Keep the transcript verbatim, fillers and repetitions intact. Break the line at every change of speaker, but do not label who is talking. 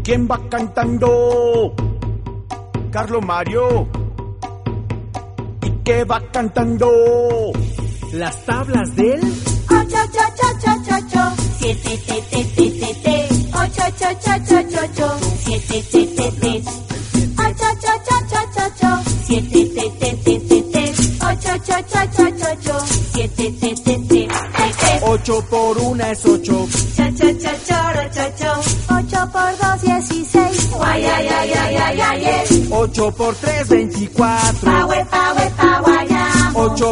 ¿Quién va cantando? Carlos Mario. ¿Y qué va cantando?
Las tablas del
ocho, ocho, ocho, ocho, ocho, siete, te, te, te, te, te, ocho, ocho, ocho, ocho, ocho, siete, te, te, te, ocho, ocho, ocho, ocho, ocho, siete, te, te, te, te, te, ocho, ocho, ocho, ocho, ocho, siete, te, te, te, te, te.
Ocho por una es ocho.
Cha, cha, cha, choro, cho, cho. Ocho por dos, dieciséis. Guay, ay, ay, ay, ay, ay, ay.
Ocho por tres, veinticuatro.
Pa, we, pa, we, pa, guayamo.
Ocho